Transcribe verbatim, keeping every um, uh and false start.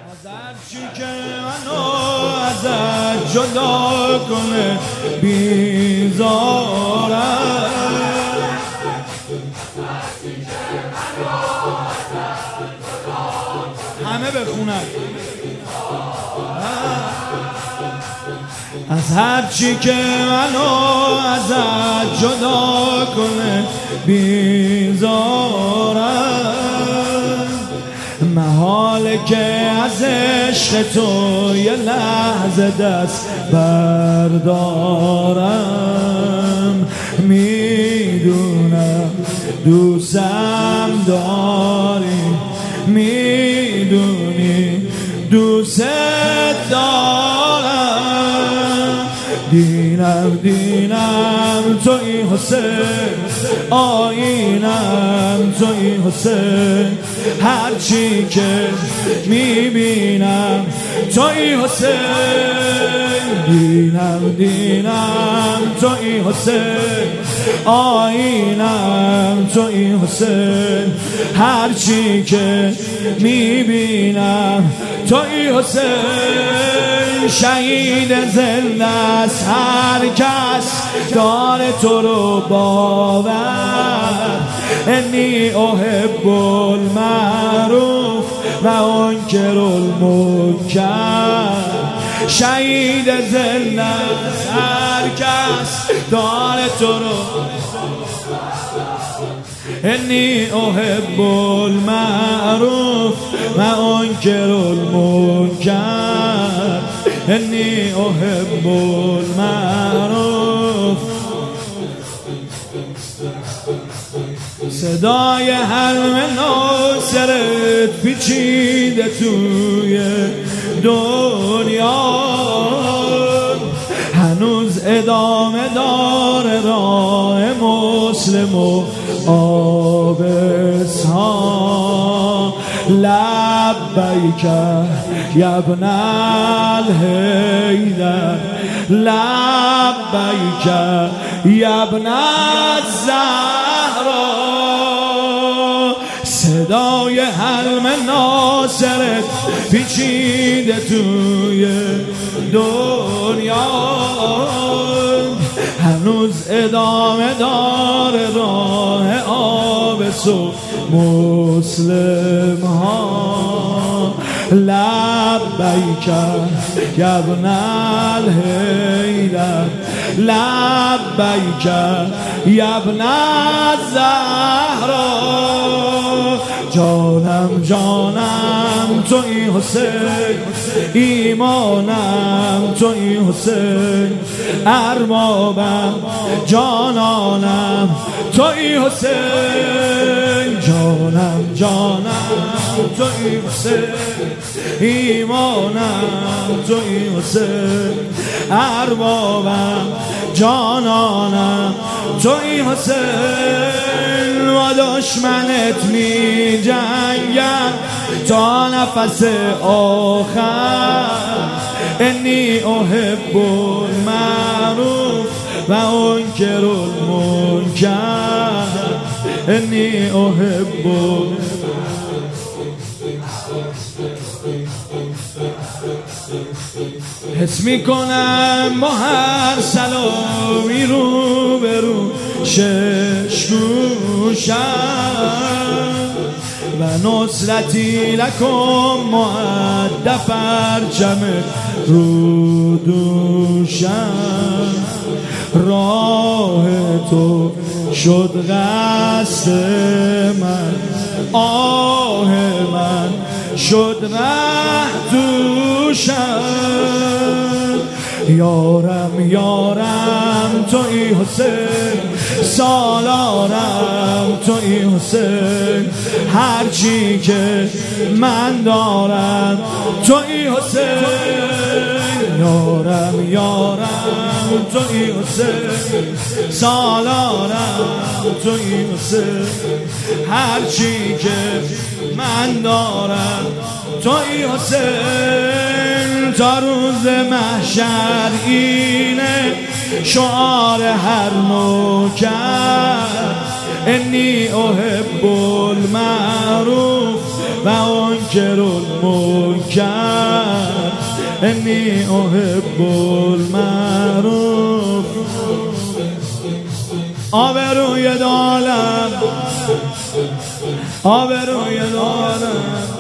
از هرچی که منو ازت جدا کنه بیزارم. همه بخونن. از هرچی که منو ازت جدا کنه بیزارم. محاله که از عشق تو یه لحظه دست بردارم. میدونم دوستم داری، میدونی دوست دارم. دینم دینم توی حسین، آینم توی حسین. هرچی که میبینم توی حسین. دینم دینم توی حسین، آینم توی حسین. هرچی که میبینم توی حسین. شهید زنده است هر کس داره تو رو باور. انی احب المعروف و انکر المنکر. شهید زنده است هر کس داره تو رو. انی احب المعروف و انکر المنکر. انی احب المعروف. صدای حرم ناصرت پیچیده توی دنیا. هنوز ادامه داره راه مسلم و آبسها. لبیک یا ابن الحیدر، لبیک یا ابن الزهرا. صدای حرم ناصرت پیچیده توی دنیا. هنوز ادامه داره راه آبس و مسلم ها. لبیک یا ابن الحیدر، لبیک یا ابن الزهرا. جانم جانم توی حسین، ایمانم توی حسین. اربابم جانانم توی حسین. جانم جانم توی حسین، ایمانم توی حسین. اربابم جانانم توی حسین. و دشمنت می جنگم تا نفس آخر. انی احب المعروف و انکر المنکر. انی احب. حس میکنم با هر سلامی رو برو شش گوشم. و نصرتی لکم معد پرچم رو دوشم. راه تو شد قصد من، آه من شد ره دوشم. یارم یارم توی حسین، سالارم توی حسین. هرچی که من دارم توی حسین. یارم یارم توی حسین، سالارم توی حسین. هرچی که من دارم توی حسین. تا روز محشر اینه شعار هر نوکر. انی احب المعروف و انکر المنکر انی احب المعروف. آبروی دالم آبروی دالم